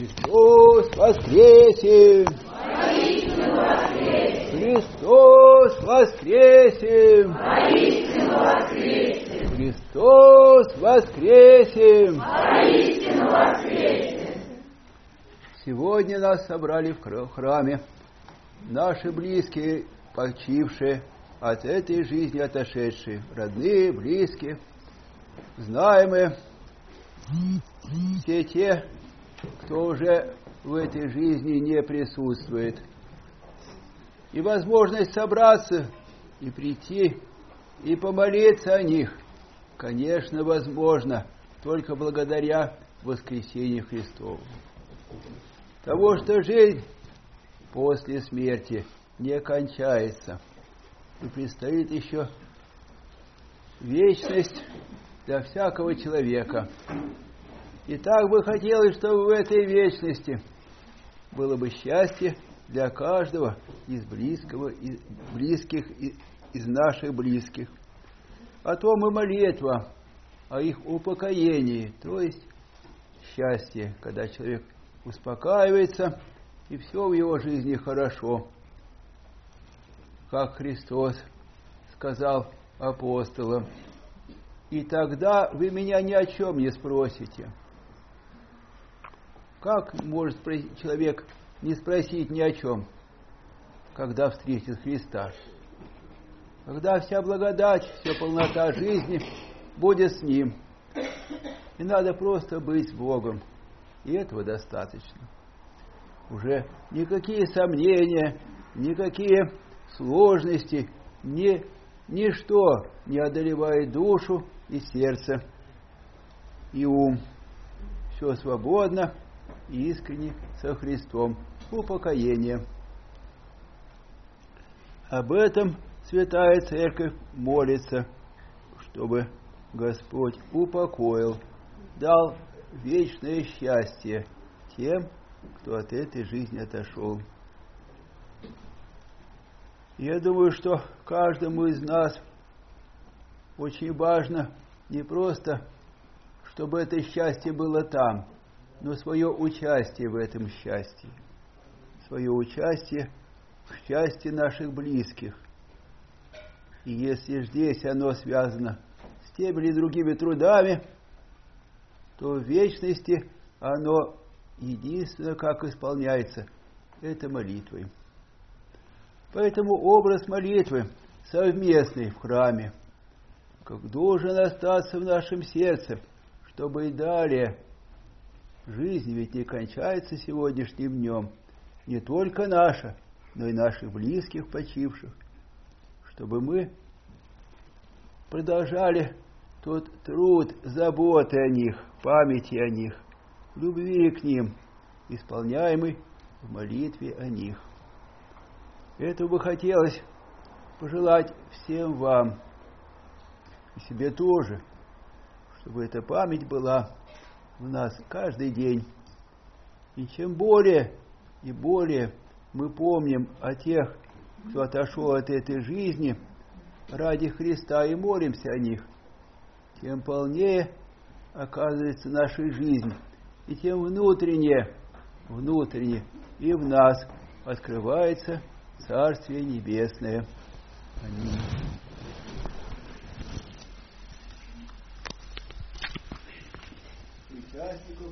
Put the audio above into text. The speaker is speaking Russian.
Христос воскресе! Воистину воскресе! Христос воскресе! Воистину воскресе! Христос воскресе! Воистину воскресе! Сегодня нас собрали в храме наши близкие, почившие, от этой жизни отошедшие, родные, близкие, знаемые, все те, кто уже в этой жизни не присутствует. И возможность собраться и прийти, и помолиться о них, конечно, возможно, только благодаря воскресению Христову. Того, что жизнь после смерти не кончается, и предстоит еще вечность для всякого человека. И так бы хотелось, чтобы в этой вечности было бы счастье для каждого из близких, из наших близких. О том и молитва о их упокоении, то есть счастье, когда человек успокаивается, и все в его жизни хорошо. Как Христос сказал апостолам: «И тогда вы меня ни о чем не спросите». Как может человек не спросить ни о чем, когда встретит Христа? Когда вся благодать, вся полнота жизни будет с Ним. И надо просто быть с Богом. И этого достаточно. Уже никакие сомнения, никакие сложности, ничто не одолевает душу и сердце, и ум. Все свободно и искренне со Христом. Упокоение. Об этом Святая Церковь молится, чтобы Господь упокоил, дал вечное счастье тем, кто от этой жизни отошел. Я думаю, что каждому из нас очень важно не просто, чтобы это счастье было там, но свое участие в этом счастье, свое участие в счастье наших близких. И если здесь оно связано с теми или другими трудами, то в вечности оно единственное, как исполняется, это молитвой. Поэтому образ молитвы совместный в храме, как должен остаться в нашем сердце, чтобы и далее жизнь ведь не кончается сегодняшним днем, не только наша, но и наших близких почивших, чтобы мы продолжали тот труд заботы о них, памяти о них, любви к ним, исполняемый в молитве о них. Этого бы хотелось пожелать всем вам, и себе тоже, чтобы эта память была в нас каждый день. И чем более и более мы помним о тех, кто отошел от этой жизни ради Христа, и молимся о них, тем полнее оказывается наша жизнь, и тем внутренне и в нас открывается Царствие Небесное. Аминь. Участников